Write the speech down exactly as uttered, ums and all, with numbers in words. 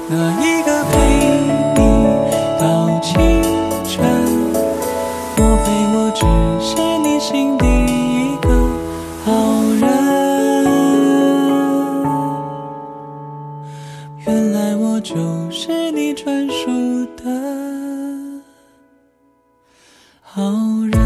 那一个陪你到青春，莫非我只是你心底一个好人？原来我就是你专属的好人。